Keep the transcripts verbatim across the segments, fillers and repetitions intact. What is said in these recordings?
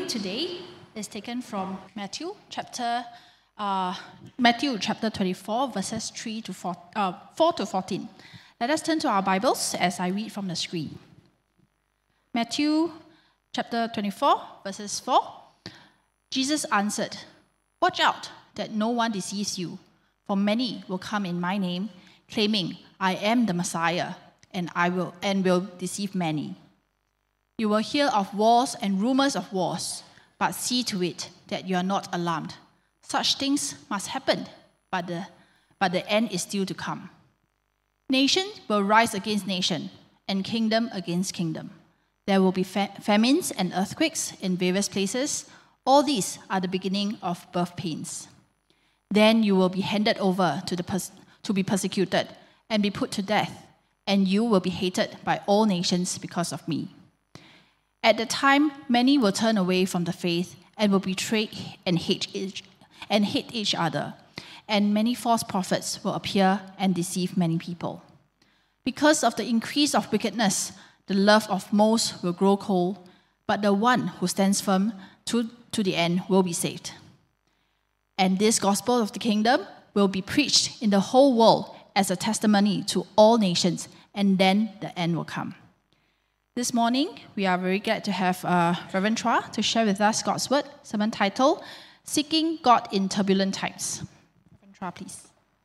today is taken from Matthew chapter uh, Matthew chapter twenty-four, verses three to four, uh, four to fourteen. Let us turn to our Bibles as I read from the screen. Matthew chapter twenty-four, verses four. Jesus answered, "Watch out that no one deceives you, for many will come in my name, claiming, 'I am the Messiah,' and I will and will deceive many. You will hear of wars and rumors of wars, but see to it that you are not alarmed. Such things must happen, but the, but the end is still to come. Nation will rise against nation, and kingdom against kingdom. There will be fa- famines and earthquakes in various places. All these are the beginning of birth pains. Then you will be handed over to, the pers- to be persecuted and be put to death, and you will be hated by all nations because of me. At the time, many will turn away from the faith and will betray and hate each, and hate each other, and many false prophets will appear and deceive many people. Because of the increase of wickedness, the love of most will grow cold, but the one who stands firm to, to the end will be saved. And this gospel of the kingdom will be preached in the whole world as a testimony to all nations, and then the end will come." This morning, we are very glad to have uh, Reverend Chua to share with us God's Word, sermon title, Seeking God in Turbulent Times. Reverend Chua, please.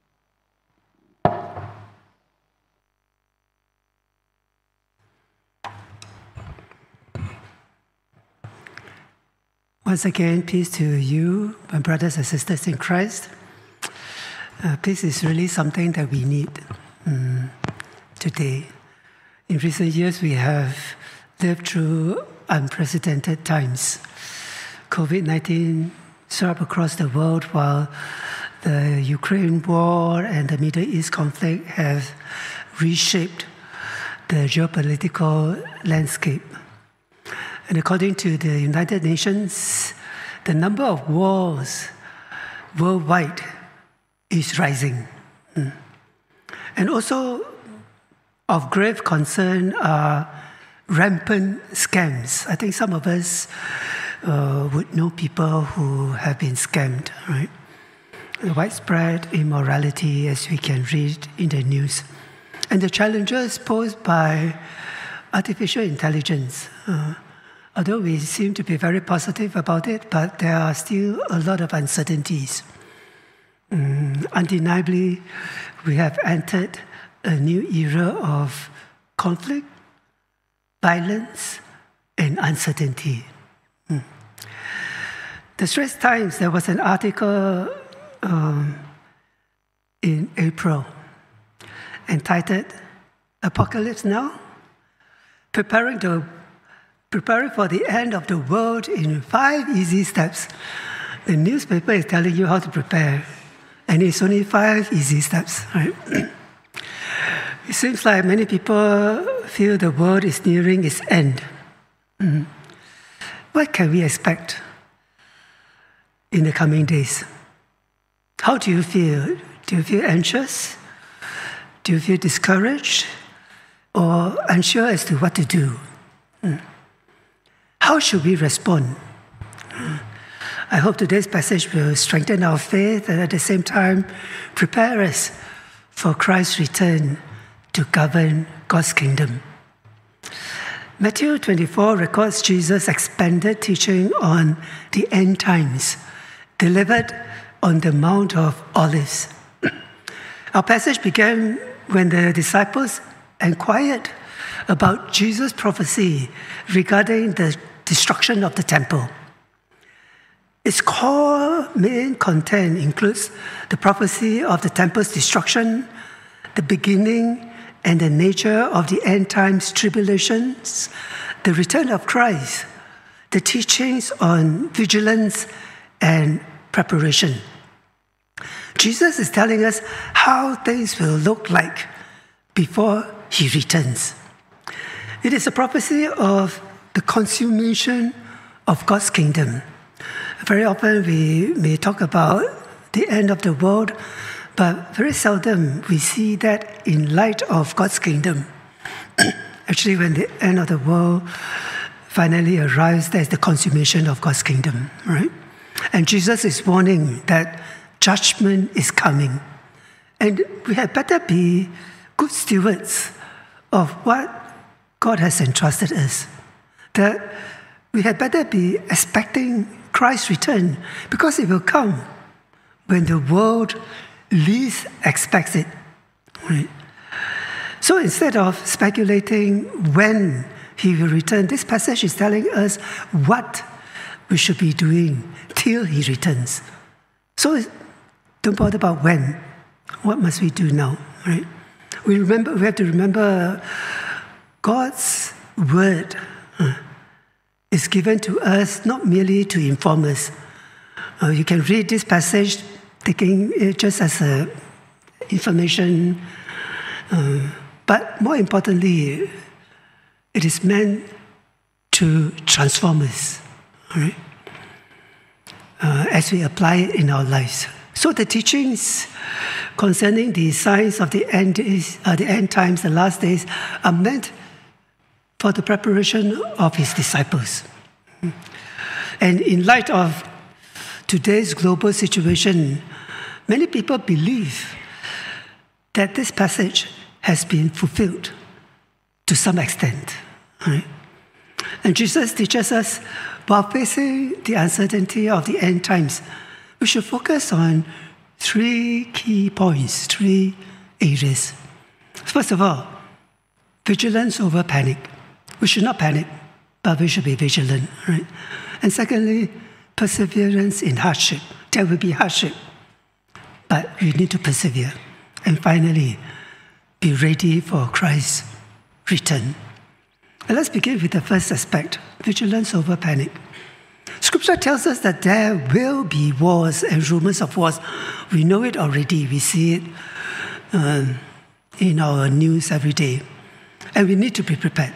Once again, peace to you, my brothers and sisters in Christ. Uh, peace is really something that we need um, today. In recent years, we have lived through unprecedented times. covid nineteen swept across the world, while the Ukraine war and the Middle East conflict have reshaped the geopolitical landscape. And according to the United Nations, the number of wars worldwide is rising. Mm. And also of grave concern are rampant scams. I think some of us uh, would know people who have been scammed, right? The widespread immorality, as we can read in the news. And the challenges posed by artificial intelligence. Uh, although we seem to be very positive about it, but there are still a lot of uncertainties. Mm, undeniably, we have entered a new era of conflict, violence, and uncertainty. Mm. The Straits Times, there was an article um, in April entitled "Apocalypse Now? Preparing, to, preparing for the end of the world in five easy steps." The newspaper is telling you how to prepare, and it's only five easy steps, right? It seems like many people feel the world is nearing its end. Mm. What can we expect in the coming days? How do you feel? Do you feel anxious? Do you feel discouraged? Or unsure as to what to do? Mm. How should we respond? Mm. I hope today's passage will strengthen our faith and at the same time prepare us for Christ's return to govern God's kingdom. Matthew twenty-four records Jesus' expanded teaching on the end times, delivered on the Mount of Olives. Our passage began when the disciples inquired about Jesus' prophecy regarding the destruction of the temple. Its core main content includes the prophecy of the temple's destruction, the beginning and the nature of the end times tribulations, the return of Christ, the teachings on vigilance and preparation. Jesus is telling us how things will look like before he returns. It is a prophecy of the consummation of God's kingdom. Very often we may talk about the end of the world, but very seldom we see that in light of God's kingdom. Actually, when the end of the world finally arrives, there's the consummation of God's kingdom, right? And Jesus is warning that judgment is coming. And we had better be good stewards of what God has entrusted us. That we had better be expecting Christ's return, because it will come when the world least expects it. Right? So instead of speculating when he will return, this passage is telling us what we should be doing till he returns. So don't bother about when. What must we do now? Right? We remember. We have to remember God's word uh, is given to us not merely to inform us. Uh, you can read this passage taking it just as a information, uh, but more importantly, it is meant to transform us, right? Uh, as we apply it in our lives. So the teachings concerning the signs of the end days, uh, the end times, the last days, are meant for the preparation of his disciples. And in light of today's global situation, many people believe that this passage has been fulfilled to some extent. Right? And Jesus teaches us, while facing the uncertainty of the end times, we should focus on three key points, three areas. First of all, vigilance over panic. We should not panic, but we should be vigilant. Right? And secondly, perseverance in hardship. There will be hardship, but we need to persevere. And finally, be ready for Christ's return. And let's begin with the first aspect, vigilance over panic. Scripture tells us that there will be wars and rumors of wars. We know it already. We see it um, in our news every day. And we need to be prepared.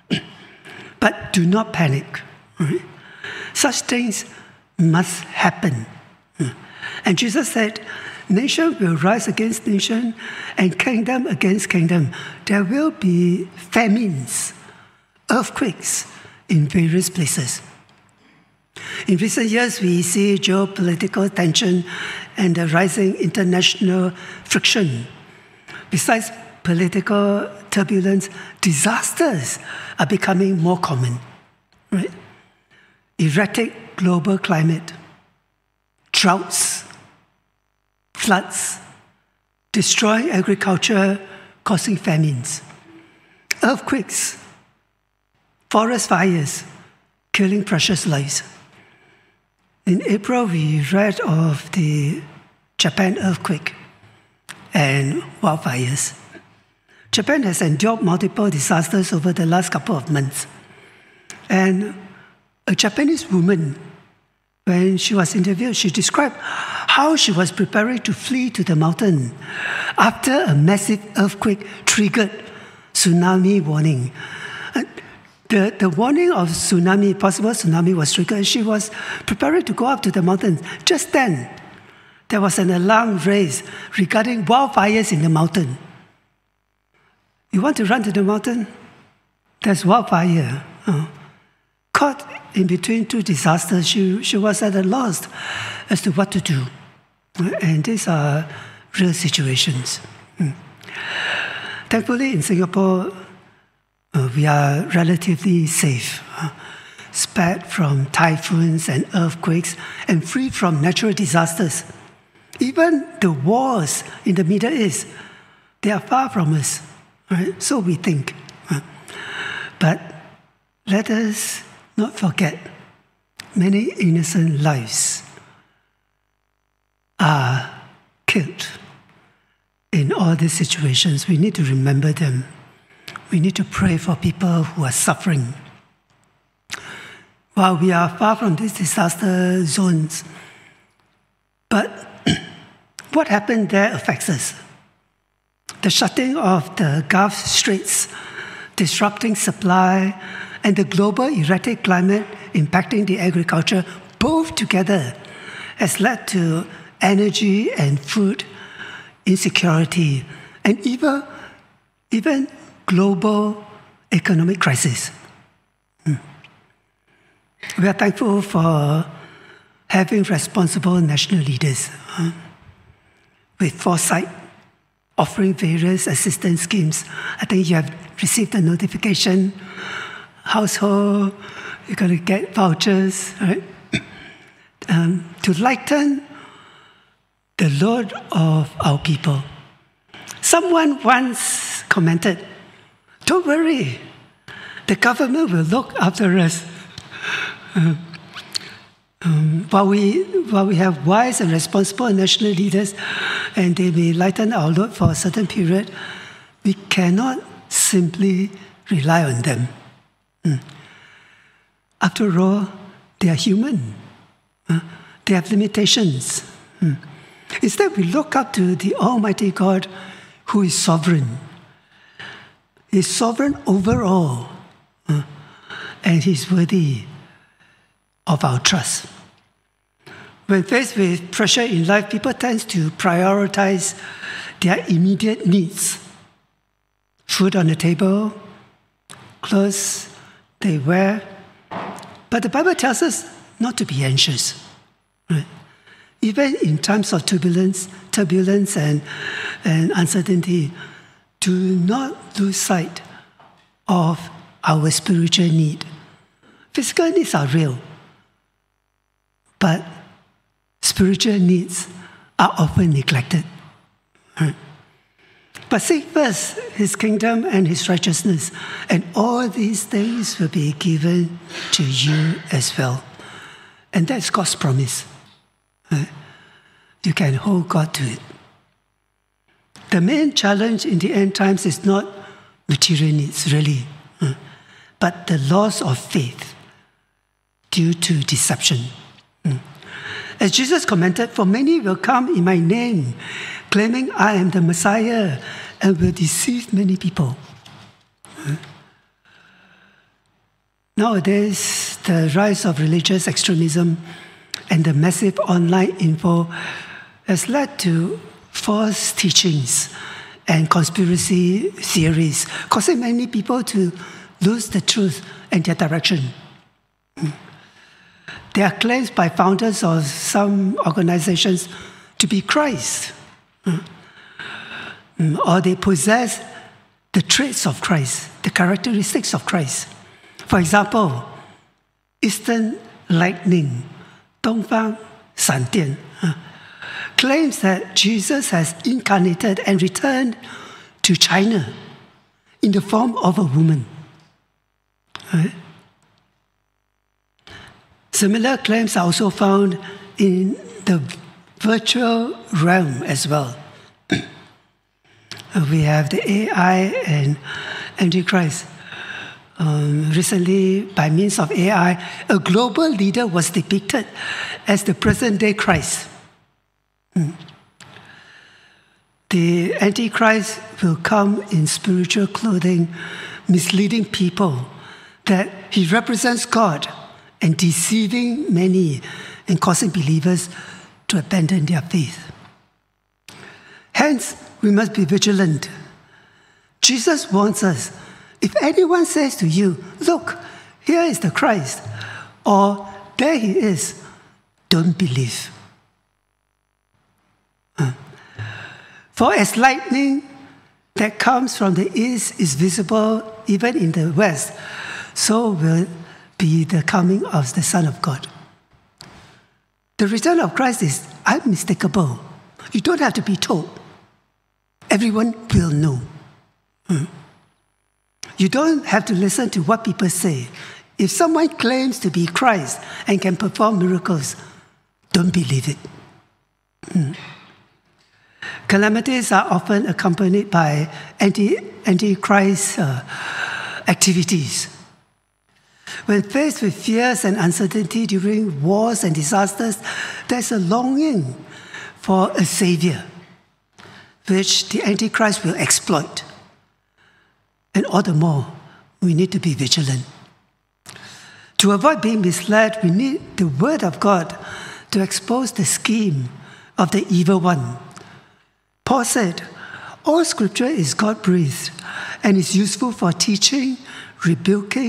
But do not panic. Right? Such things must happen. And Jesus said, nation will rise against nation and kingdom against kingdom. There will be famines, earthquakes in various places. In recent years, we see geopolitical tension and the rising international friction. Besides political turbulence, disasters are becoming more common. Right? Erratic global climate, droughts, floods, destroying agriculture, causing famines, earthquakes, forest fires, killing precious lives. In April, we read of the Japan earthquake and wildfires. Japan has endured multiple disasters over the last couple of months. And a Japanese woman, when she was interviewed, she described how she was preparing to flee to the mountain after a massive earthquake triggered tsunami warning. The, the warning of tsunami, possible tsunami was triggered. She was preparing to go up to the mountains. Just then, there was an alarm raised regarding wildfires in the mountain. You want to run to the mountain? There's wildfire. Oh. Caught in between two disasters, she, she was at a loss as to what to do. And these are real situations. Mm. Thankfully, in Singapore, Uh, we are relatively safe, uh, spared from typhoons and earthquakes, and free from natural disasters. Even the wars in the Middle East, they are far from us, right? So we think. Uh, but let us not forget, many innocent lives are killed in all these situations. We need to remember them. We need to pray for people who are suffering. While we are far from these disaster zones, but what happened there affects us. The shutting of the Gulf Straits, disrupting supply, and the global erratic climate impacting the agriculture, both together has led to energy and food insecurity, and even, even global economic crisis. Hmm. We are thankful for having responsible national leaders uh, with foresight, offering various assistance schemes. I think you have received a notification, household, you're going to get vouchers, right? Um, to lighten the load of our people. Someone once commented, "Don't worry, the government will look after us." Uh, um, while, we, while we have wise and responsible national leaders, and they may lighten our load for a certain period, we cannot simply rely on them. Mm. After all, they are human. Uh, they have limitations. Mm. Instead, we look up to the Almighty God who is sovereign. He is sovereign over all, uh, and He's worthy of our trust. When faced with pressure in life, people tend to prioritize their immediate needs. Food on the table, clothes they wear. But the Bible tells us not to be anxious. Right? Even in times of turbulence, turbulence and, and uncertainty, do not lose sight of our spiritual need. Physical needs are real, but spiritual needs are often neglected. Right? But seek first His kingdom and His righteousness, and all these things will be given to you as well. And that's God's promise. Right? You can hold God to it. The main challenge in the end times is not material needs, really, uh, but the loss of faith due to deception. Mm. As Jesus commented, "For many will come in my name, claiming I am the Messiah, and will deceive many people." Uh. Nowadays, the rise of religious extremism and the massive online info has led to false teachings and conspiracy theories, causing many people to lose the truth and their direction. There are claims by founders of some organizations to be Christ, or they possess the traits of Christ, the characteristics of Christ. For example, Eastern Lightning, 东方闪电, claims that Jesus has incarnated and returned to China in the form of a woman. Right? Similar claims are also found in the virtual realm as well. We have the A I and Antichrist. Um, recently, by means of A I, a global leader was depicted as the present-day Christ. Mm. The Antichrist will come in spiritual clothing, misleading people that he represents God and deceiving many and causing believers to abandon their faith. Hence, we must be vigilant. Jesus warns us, if anyone says to you, "Look, here is the Christ," or "There he is," don't believe. For as lightning that comes from the east is visible even in the west, so will be the coming of the Son of God. The return of Christ is unmistakable. You don't have to be told. Everyone will know. Hmm. You don't have to listen to what people say. If someone claims to be Christ and can perform miracles, don't believe it. Hmm. Calamities are often accompanied by anti, anti-Christ uh, activities. When faced with fears and uncertainty during wars and disasters, there's a longing for a savior, which the Antichrist will exploit. And all the more, we need to be vigilant. To avoid being misled, we need the Word of God to expose the scheme of the evil one. Paul said, "All Scripture is God-breathed and is useful for teaching, rebuking,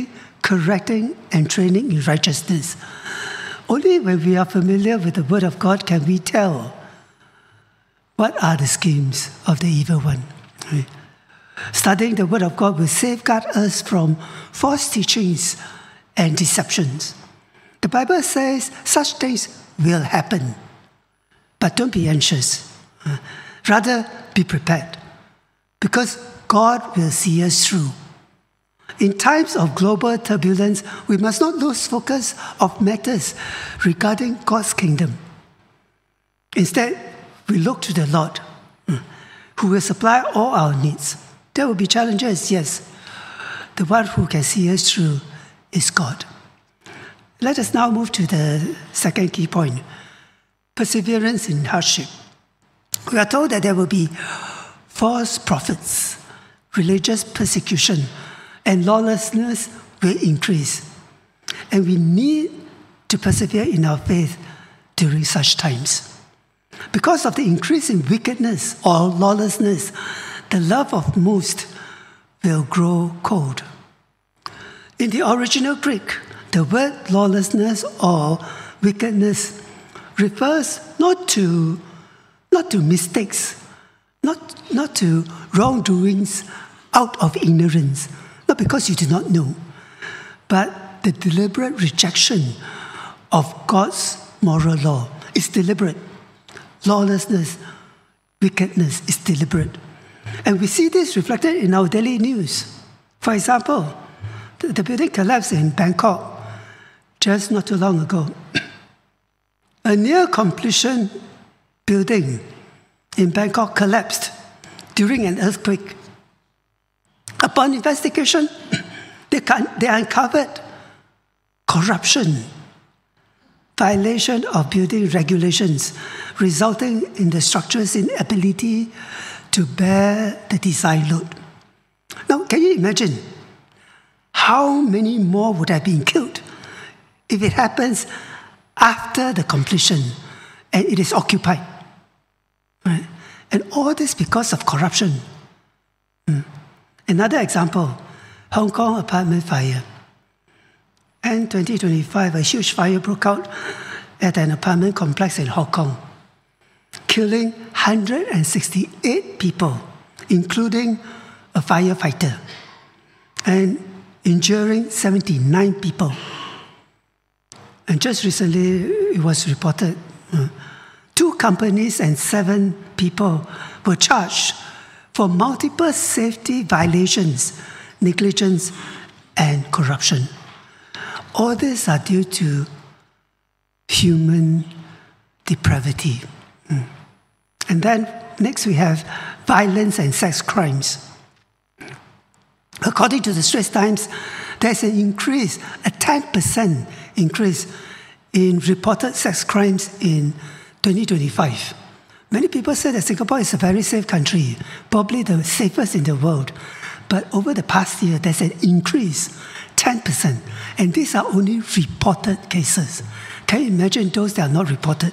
correcting and training in righteousness. Only when we are familiar with the Word of God can we tell what are the schemes of the evil one. Right? Studying the Word of God will safeguard us from false teachings and deceptions. The Bible says such things will happen, but don't be anxious. Rather, be prepared, because God will see us through. In times of global turbulence, we must not lose focus of matters regarding God's kingdom. Instead, we look to the Lord, who will supply all our needs. There will be challenges, yes. The one who can see us through is God. Let us now move to the second key point, perseverance in hardship. We are told that there will be false prophets, religious persecution, and lawlessness will increase. And we need to persevere in our faith during such times. Because of the increase in wickedness or lawlessness, the love of most will grow cold. In the original Greek, the word lawlessness or wickedness refers not to, not to mistakes, not, not to wrongdoings out of ignorance, not because you do not know, but the deliberate rejection of God's moral law is deliberate. Lawlessness, wickedness is deliberate. And we see this reflected in our daily news. For example, the, the building collapsed in Bangkok just not too long ago. A near completion building in Bangkok collapsed during an earthquake. Upon investigation, they, can, they uncovered corruption, violation of building regulations, resulting in the structure's inability to bear the design load. Now, can you imagine how many more would have been killed if it happens after the completion and it is occupied? Right? And all this because of corruption. Mm. Another example, Hong Kong apartment fire. In twenty twenty-five, a huge fire broke out at an apartment complex in Hong Kong, killing one hundred sixty-eight people, including a firefighter, and injuring seventy-nine people. And just recently, it was reported, uh, two companies and seven people were charged for multiple safety violations, negligence, and corruption. All these are due to human depravity. Mm. And then next we have violence and sex crimes. According to the Straits Times, there's an increase, a ten percent increase in reported sex crimes in twenty twenty-five. Many people say that Singapore is a very safe country, probably the safest in the world. But over the past year, there's an increase, ten percent. And these are only reported cases. Can you imagine those that are not reported?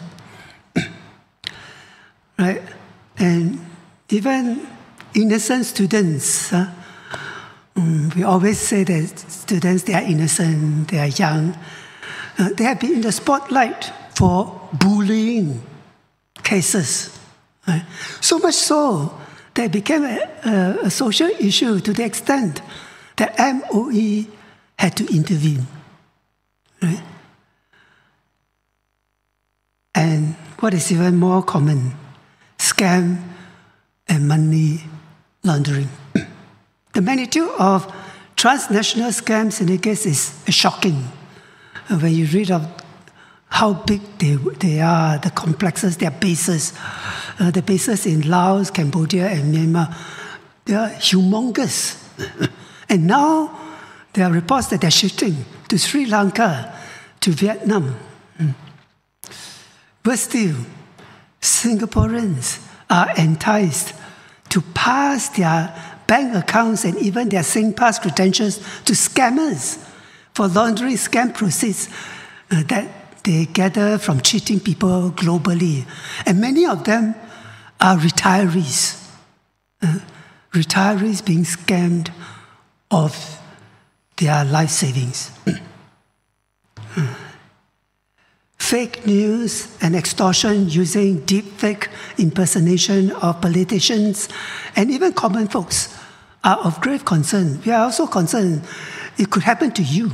Right? And even innocent students, uh, um, we always say that students, they are innocent, they are young. Uh, they have been in the spotlight for bullying cases. Right? So much so that it became a, a, a social issue to the extent that M O E had to intervene. Right? And what is even more common, scam and money laundering. The magnitude of transnational scam syndicates is shocking. When you read of how big they, they are, the complexes, their bases, uh, the bases in Laos, Cambodia, and Myanmar, they are humongous. And now there are reports that they're shifting to Sri Lanka, to Vietnam. Mm. But still, Singaporeans are enticed to pass their bank accounts and even their SingPass credentials to scammers for laundering scam proceeds uh, that they gather from cheating people globally. And many of them are retirees. Uh, retirees being scammed of their life savings. Fake news and extortion using deepfake impersonation of politicians and even common folks are of grave concern. We are also concerned it could happen to you.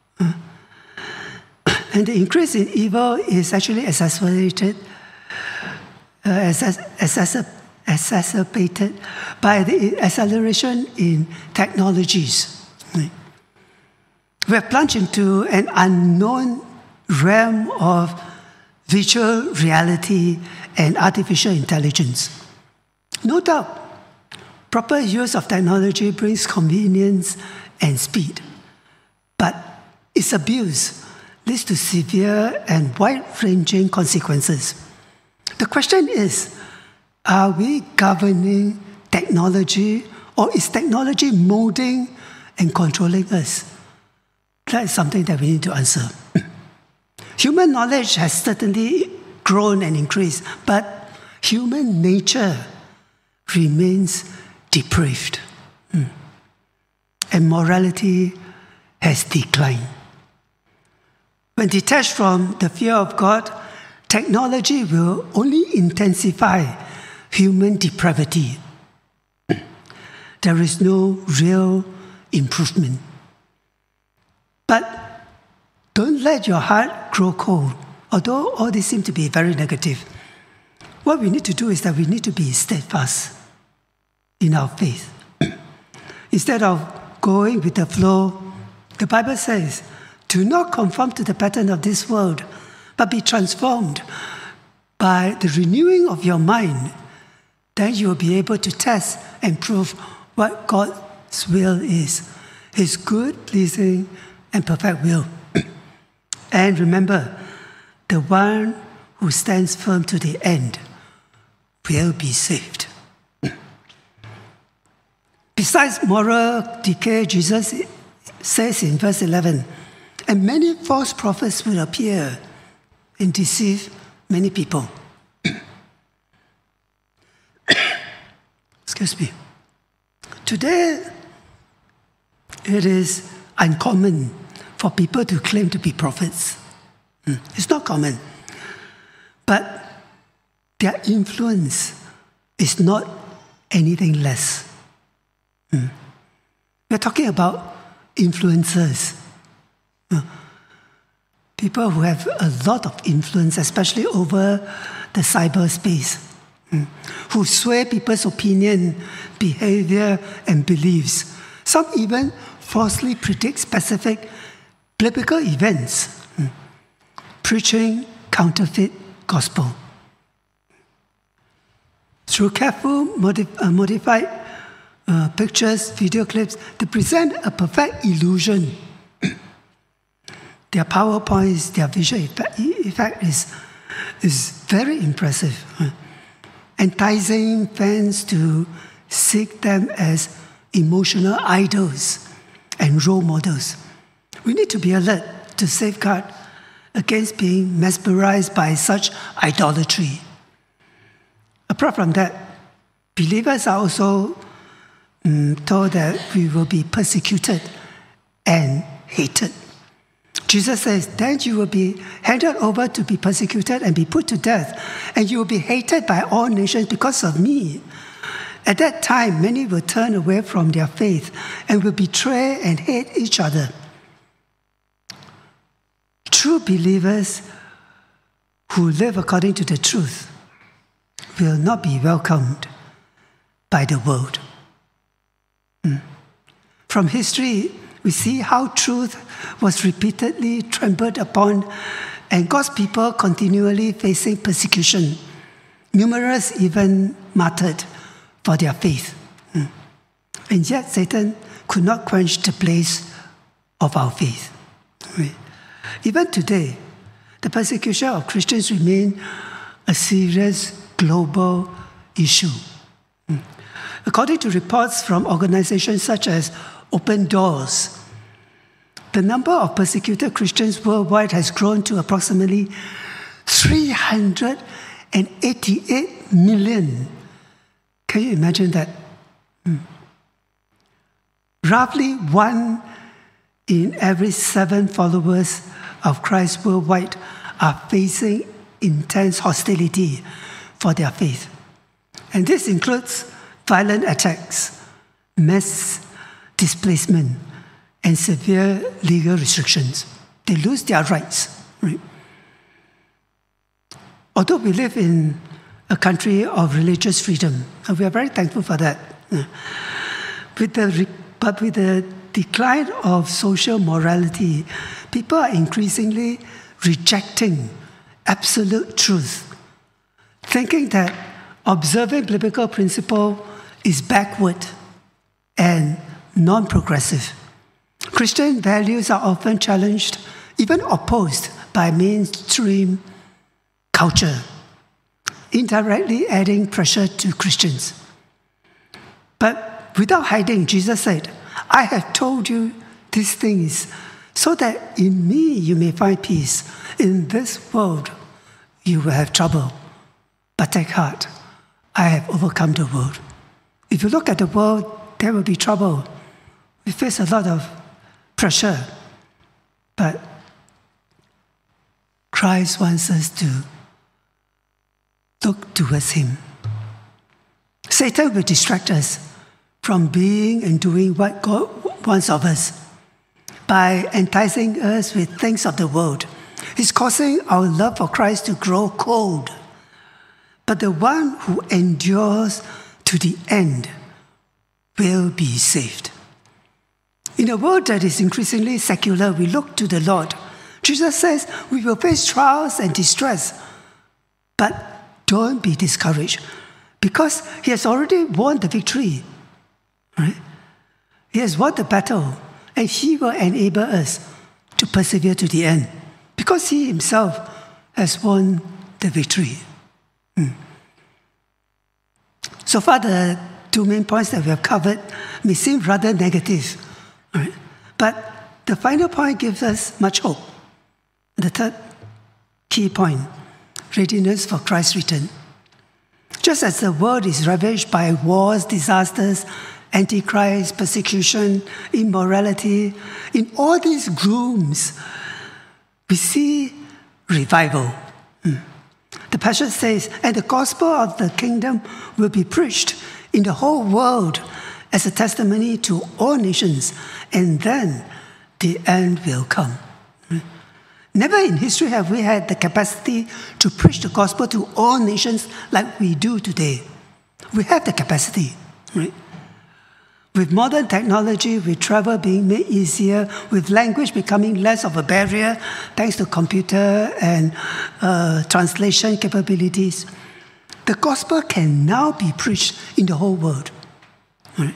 And the increase in evil is actually exacerbated, uh, exacerbated by the acceleration in technologies. We have plunged into an unknown realm of virtual reality and artificial intelligence. No doubt, proper use of technology brings convenience and speed, but its abuse leads to severe and wide-ranging consequences. The question is, are we governing technology, or is technology molding and controlling us? That is something that we need to answer. Human knowledge has certainly grown and increased, but human nature remains depraved. And morality has declined. When detached from the fear of God, technology will only intensify human depravity. There is no real improvement. But don't let your heart grow cold, although all this seems to be very negative. What we need to do is that we need to be steadfast in our faith. Instead of going with the flow, the Bible says, do not conform to the pattern of this world, but be transformed by the renewing of your mind. Then you will be able to test and prove what God's will is, His good, pleasing, and perfect will. And remember, the one who stands firm to the end will be saved. Besides moral decay, Jesus says in verse eleven, and many false prophets will appear and deceive many people. Excuse me. Today, it is uncommon for people to claim to be prophets. It's not common. But their influence is not anything less. We're talking about influencers. People who have a lot of influence, especially over the cyberspace, who sway people's opinion, behavior, and beliefs. Some even falsely predict specific biblical events, preaching counterfeit gospel. Through careful, modif- uh, modified uh, pictures, video clips, they present a perfect illusion. Their PowerPoints, their visual effect, effect is, is very impressive, enticing fans to seek them as emotional idols and role models. We need to be alert to safeguard against being mesmerized by such idolatry. Apart from that, believers are also um, told that we will be persecuted and hated. Jesus says, then you will be handed over to be persecuted and be put to death, and you will be hated by all nations because of me. At that time, many will turn away from their faith and will betray and hate each other. True believers who live according to the truth will not be welcomed by the world. From history, we see how truth was repeatedly trampled upon and God's people continually facing persecution, numerous even martyred for their faith. And yet Satan could not quench the blaze of our faith. Even today, the persecution of Christians remains a serious global issue. According to reports from organizations such as Open Doors, the number of persecuted Christians worldwide has grown to approximately three hundred eighty-eight million. Can you imagine that? Hmm. Roughly one in every seven followers of Christ worldwide are facing intense hostility for their faith. And this includes violent attacks, mass displacement, and severe legal restrictions. They lose their rights. Right? Although we live in a country of religious freedom, and we are very thankful for that. With the, but with the decline of social morality, people are increasingly rejecting absolute truth, thinking that observing biblical principle is backward and non-progressive. Christian values are often challenged, even opposed by mainstream culture, indirectly adding pressure to Christians. But without hiding, Jesus said, I have told you these things so that in me you may find peace. In this world you will have trouble, but take heart, I have overcome the world. If you look at the world, there will be trouble. We face a lot of pressure, but Christ wants us to look towards him. Satan will distract us from being and doing what God wants of us by enticing us with things of the world. He's causing our love for Christ to grow cold. But the one who endures to the end will be saved. In a world that is increasingly secular, we look to the Lord. Jesus says we will face trials and distress, but don't be discouraged, because he has already won the victory. Right? He has won the battle, and he will enable us to persevere to the end, because he himself has won the victory. Hmm. So far, the two main points that we have covered may seem rather negative, right? But the final point gives us much hope. The third key point, readiness for Christ's return. Just as the world is ravaged by wars, disasters, antichrist, persecution, immorality, in all these glooms, we see revival. The passage says, and the gospel of the kingdom will be preached in the whole world as a testimony to all nations, and then the end will come. Never in history have we had the capacity to preach the gospel to all nations like we do today. We have the capacity, right? With modern technology, with travel being made easier, with language becoming less of a barrier thanks to computer and uh, translation capabilities, the gospel can now be preached in the whole world. Right?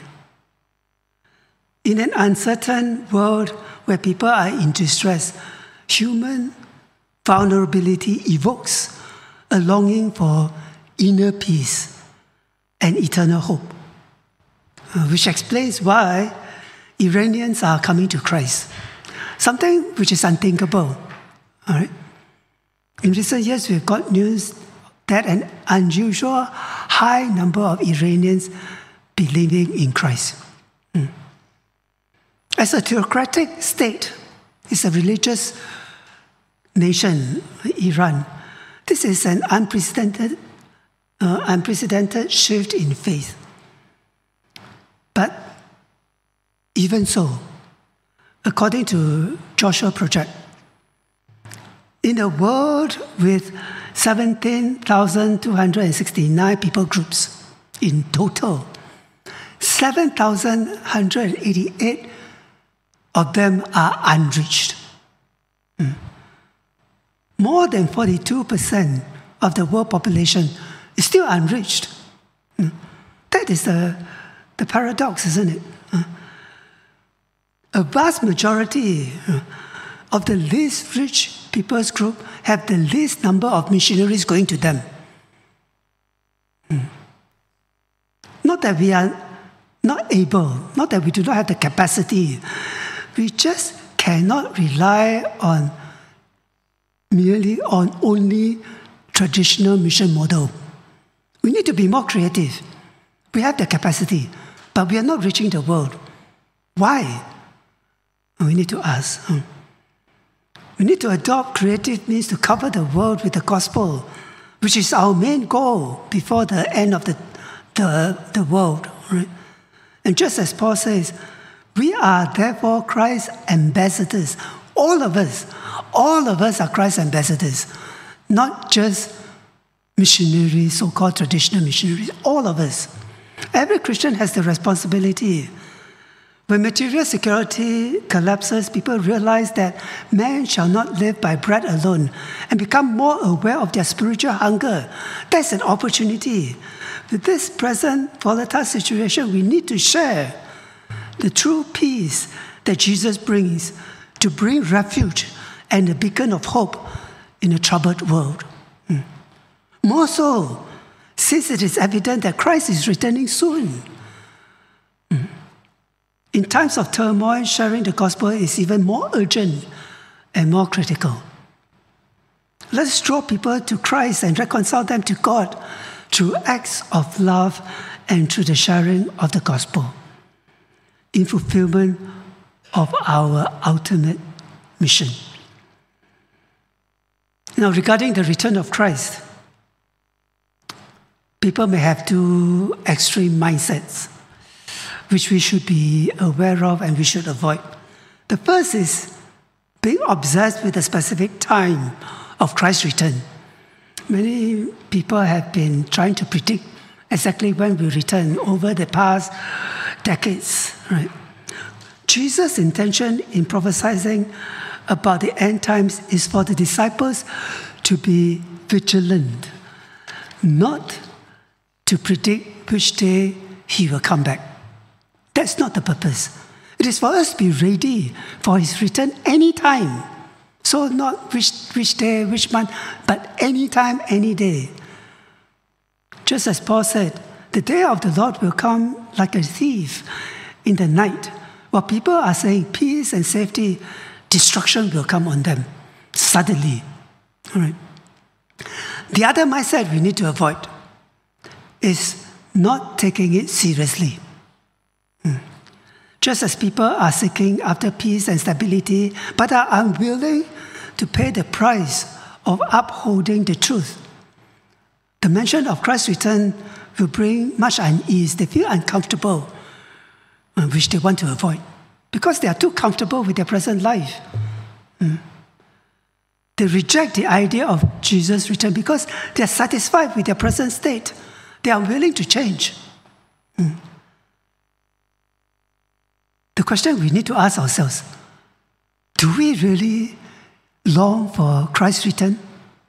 In an uncertain world where people are in distress, human vulnerability evokes a longing for inner peace and eternal hope, uh, which explains why Iranians are coming to Christ, something which is unthinkable. All right? In recent years, we've got news that an unusual high number of Iranians believing in Christ. Mm. As a theocratic state, it's a religious nation, Iran. This is an unprecedented, uh, unprecedented shift in faith. But even so, according to Joshua Project, in a world with seventeen thousand two hundred sixty-nine people groups in total, seven thousand one hundred eighty-eight of them are unreached. Mm. More than forty-two percent of the world population is still unreached. Mm. That is the, the paradox, isn't it? Uh, a vast majority uh, of the least rich people's group have the least number of missionaries going to them. Mm. Not that we are not able, not that we do not have the capacity. We just cannot rely on merely on only traditional mission model. We need to be more creative. We have the capacity, but we are not reaching the world. Why? We need to ask. Hmm. We need to adopt creative means to cover the world with the gospel, which is our main goal before the end of the, the, the world. Right? And just as Paul says, we are therefore Christ's ambassadors. All of us, all of us are Christ's ambassadors, not just missionaries, so-called traditional missionaries, all of us. Every Christian has the responsibility. When material security collapses, people realize that man shall not live by bread alone and become more aware of their spiritual hunger. That's an opportunity. With this present volatile situation, we need to share the true peace that Jesus brings to bring refuge and a beacon of hope in a troubled world. Hmm. More so, since it is evident that Christ is returning soon. Hmm. In times of turmoil, sharing the gospel is even more urgent and more critical. Let's draw people to Christ and reconcile them to God through acts of love and through the sharing of the gospel, in fulfillment of our ultimate mission. Now, regarding the return of Christ, people may have two extreme mindsets, which we should be aware of and we should avoid. The first is being obsessed with a specific time of Christ's return. Many people have been trying to predict exactly when we return over the past decades. Right? Jesus' intention in prophesying about the end times is for the disciples to be vigilant, not to predict which day he will come back. That's not the purpose. It is for us to be ready for his return anytime. So not which, which day, which month, but anytime, any day. Just as Paul said, the day of the Lord will come like a thief in the night. While people are saying peace and safety, destruction will come on them suddenly. All right. The other mindset we need to avoid is not taking it seriously. Hmm. Just as people are seeking after peace and stability, but are unwilling to pay the price of upholding the truth, the mention of Christ's return will bring much unease. They feel uncomfortable, which they want to avoid, because they are too comfortable with their present life. Hmm. They reject the idea of Jesus' return because they are satisfied with their present state. They are willing to change. Hmm. The question we need to ask ourselves, do we really long for Christ's return?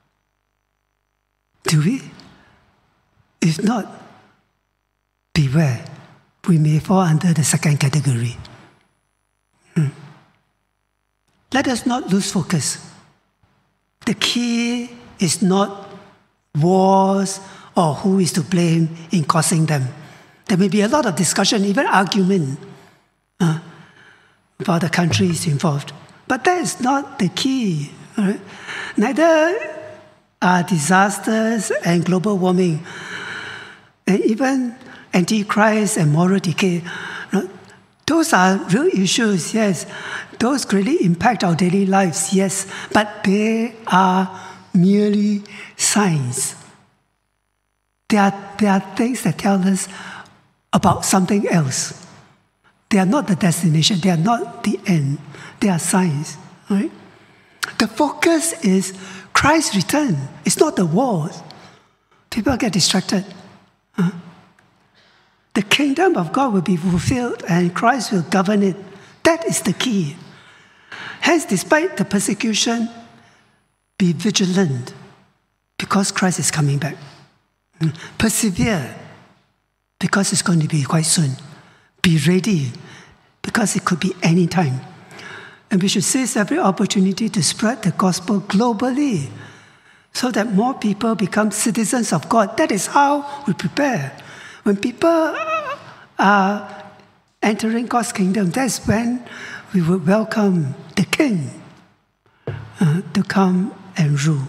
Do we? If not, beware. We may fall under the second category. Hmm. Let us not lose focus. The key is not wars or who is to blame in causing them. There may be a lot of discussion, even argument, uh, about the countries involved. But that is not the key. Right? Neither are disasters and global warming, and even Antichrist and moral decay. Those are real issues, yes. Those greatly impact our daily lives, yes. But they are merely signs. They are, they are things that tell us about something else. They are not the destination. They are not the end. They are signs. Right? The focus is Christ's return. It's not the wars. People get distracted. Huh? The kingdom of God will be fulfilled and Christ will govern it. That is the key. Hence, despite the persecution, be vigilant because Christ is coming back. Persevere because it's going to be quite soon. Be ready because it could be any time. And we should seize every opportunity to spread the gospel globally so that more people become citizens of God. That is how we prepare. When people are entering God's kingdom, that's when we will welcome the King uh, to come and rule.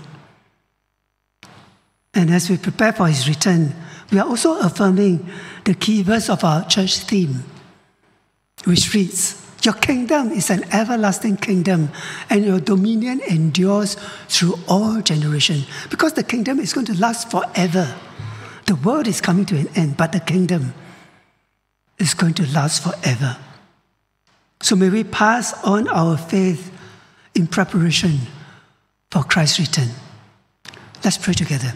And as we prepare for his return, we are also affirming the key verse of our church theme, which reads, Your kingdom is an everlasting kingdom, and your dominion endures through all generations. Because the kingdom is going to last forever. The world is coming to an end, but the kingdom is going to last forever. So may we pass on our faith in preparation for Christ's return. Let's pray together.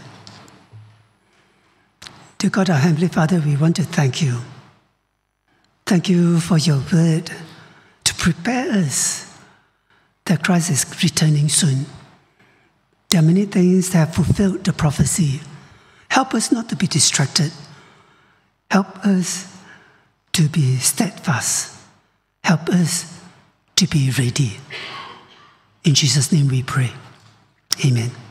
Dear God, our Heavenly Father, we want to thank you. Thank you for your word to prepare us that Christ is returning soon. There are many things that have fulfilled the prophecy. Help us not to be distracted. Help us to be steadfast. Help us to be ready. In Jesus' name we pray. Amen.